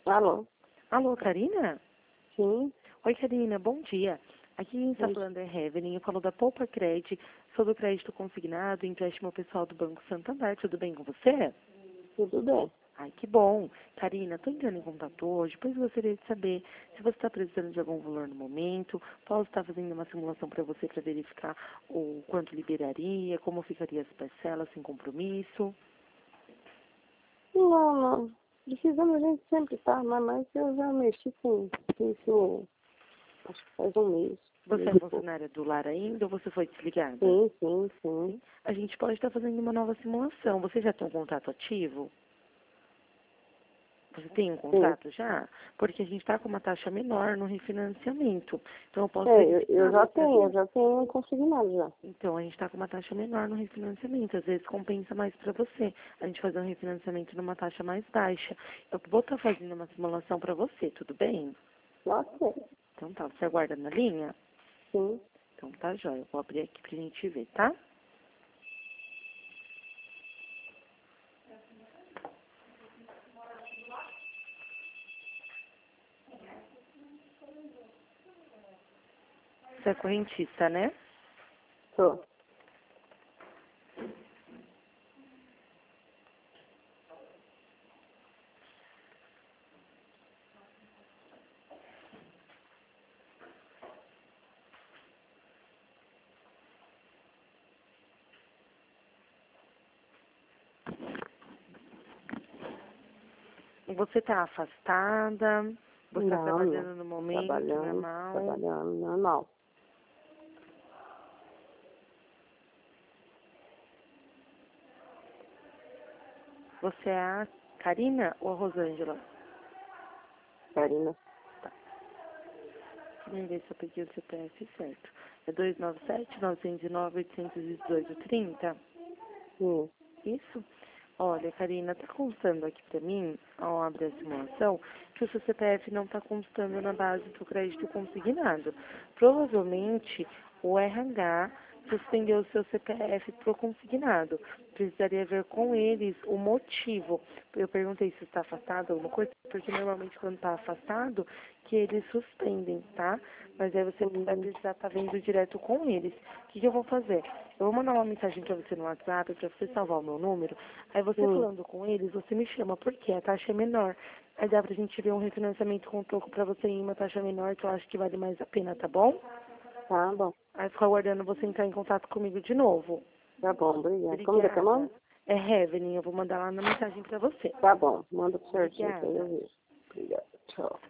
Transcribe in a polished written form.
Alô? Alô, Karina? Sim, Oi, Karina, bom dia. Aqui quem está falando é Evelyn, eu falo da Poupa Cred, sobre o crédito consignado, empréstimo pessoal do Banco Santander. Tudo bem com você? tudo bem. Ai, que bom. Karina, estou entrando em contato hoje, pois gostaria de saber se você está precisando de algum valor no momento. Posso estar fazendo uma simulação para você para verificar o quanto liberaria, como ficaria as parcelas sem compromisso. Não, não. Precisamos, a gente sempre tá, mas eu já mexi com isso, acho que faz um mês. Você é mês e pouco. funcionária do lar ainda ou você foi desligada? Sim, sim, sim. Sim. A gente pode estar fazendo uma nova simulação. Você já tem um contrato ativo? Você tem um Sim. contrato já? Porque a gente está com uma taxa menor no refinanciamento. Então eu posso É, verificar. eu já tenho um consignado já. Então a gente está com uma taxa menor no refinanciamento. Às vezes compensa mais para você. A gente fazer um refinanciamento numa taxa mais baixa. Eu vou estar fazendo uma simulação para você, tudo bem? Ok. Então tá, você aguarda na linha? Sim. Então tá, jóia. Eu vou abrir aqui pra gente ver, tá? Você é correntista, né? Tô. E você tá afastada? Você está Não, não. trabalhando no momento, normal? Trabalhando normal. Você é a Karina ou a Rosângela? Karina. Vamos ver se eu peguei o CPF certo. É 297-909-818-30? Sim. Isso? Olha, Karina, tá constando aqui pra mim, ao abrir a simulação, que o seu CPF não tá constando na base do crédito consignado. Provavelmente, o RH suspendeu o seu CPF pro consignado. Precisaria ver com eles o motivo. Eu perguntei se está afastado alguma coisa, porque normalmente quando está afastado, que eles suspendem, tá? Mas aí você vai precisar estar vendo direto com eles. O que eu vou fazer? Eu vou mandar uma mensagem para você no WhatsApp, para você salvar o meu número. Aí você falando com eles, você me chama, porque a taxa é menor. Aí dá pra gente ver um refinanciamento com troco para você em uma taxa menor, que eu acho que vale mais a pena, tá bom? Tá bom. Aí fico aguardando você entrar em contato comigo de novo. Tá bom, obrigada. Como que é teu Obrigada. nome? É Evelyn, eu vou mandar lá na mensagem para você. Tá bom, manda pro certinho que aí eu Obrigada. vejo. Obrigada. Tchau.